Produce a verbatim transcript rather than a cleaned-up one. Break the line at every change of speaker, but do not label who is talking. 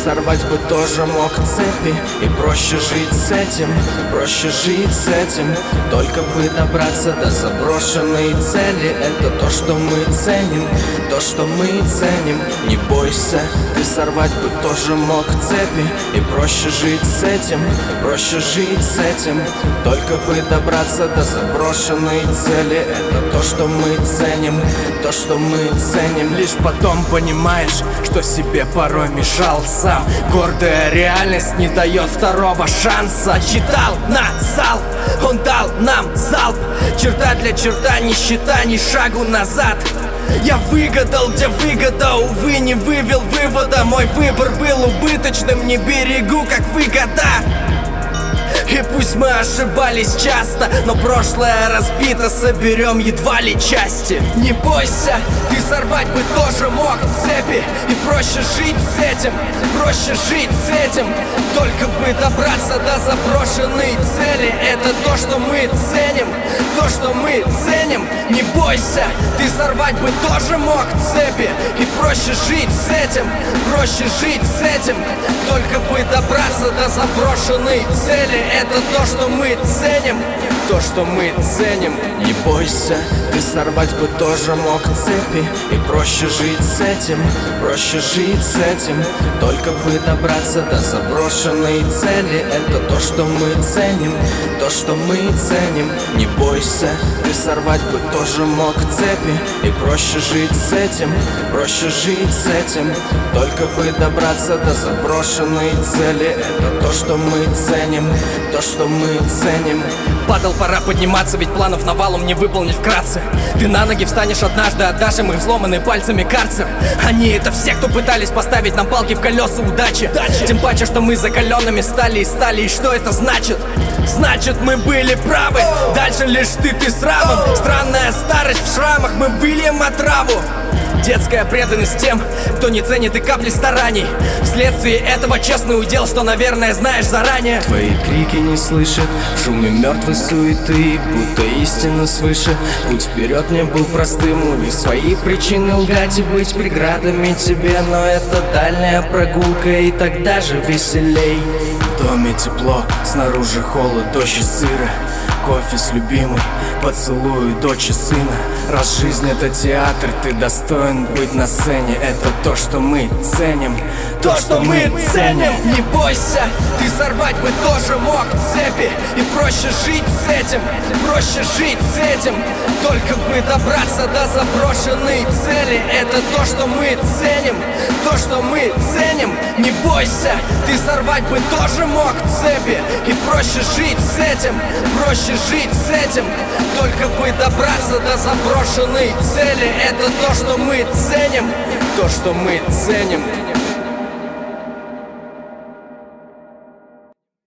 сорвать бы тоже мог цепи. И проще жить с этим, проще жить с этим. Только бы добраться до заброшенной цели. Это то, что мы ценим, то, что мы ценим. Не бойся, ты сорвать бы тоже мог цепи. И проще жить с этим, проще жить с этим. Только бы добраться до заброшенной цели. Это то, что мы ценим, то, что мы ценим. Лишь потом понимаешь, что себе порой мешал сам. Гордая реальность не дает второго шанса. Читал на зал, он дал нам залп. Черта для черта, ни счета, ни шагу назад. Я выгадал, где выгода, увы, не вывел вывода. Мой выбор был убыточным, не берегу, как выгода. И пусть мы ошибались часто, но прошлое разбито, соберем едва ли части. Не бойся, ты сорвать бы тоже мог цепи. И проще жить с этим, проще жить с этим. Только бы добраться до заброшенной цели. Это то, что мы ценим, то, что мы ценим. Не бойся, ты сорвать бы тоже мог цепи. И проще жить с этим, проще жить с этим. Только бы добраться до заброшенной цели. Это то, что мы ценим, то, что мы ценим. Не бойся, ты сорвать бы тоже мог цепи. И проще жить с этим, проще жить с этим. Только бы добраться до заброшенной цели. Это то, что мы ценим, то, что мы ценим. Не бойся, ты сорвать бы тоже мог цепи. И проще жить с этим, проще жить с этим. Только бы добраться до заброшенной цели. Это то, что мы ценим, то, что мы ценим.
Падал, пора подниматься, ведь планов навалом не выполнить вкратце. Ты на ноги встанешь однажды, отдашь им их взломанный пальцами карцер. Они это все, кто пытались поставить нам палки в колеса удачи. Тем паче, что мы закаленными стали и стали. И что это значит? Значит, мы были правы. Дальше лишь ты, ты с рамом. Странная старость в шрамах, мы выльем отраву. Детская преданность тем, кто не ценит и капли стараний. Вследствие этого честный удел, что, наверное, знаешь заранее.
Твои крики не слышат в шуме мертвой суеты, будто истина свыше. Путь вперед не был простым, у них свои причины лгать и быть преградами тебе. Но это дальняя прогулка, и тогда же веселей. В доме тепло, снаружи холод, дождь и сыро. Кофе с любимой, поцелую дочь и сына. Раз жизнь это театр, ты достоин быть на сцене. Это то, что мы ценим,
то, что мы ценим. Не бойся, ты сорвать бы тоже мог цепи. И проще жить с этим, проще жить с этим. Только бы добраться до заброшенной цели. Это то, что мы ценим, то, что мы ценим. Не бойся, ты сорвать бы тоже мог цепи. И проще жить с этим, проще жить с этим. Только бы добраться до заброшенной цели. Это то, что мы ценим, то, что мы ценим.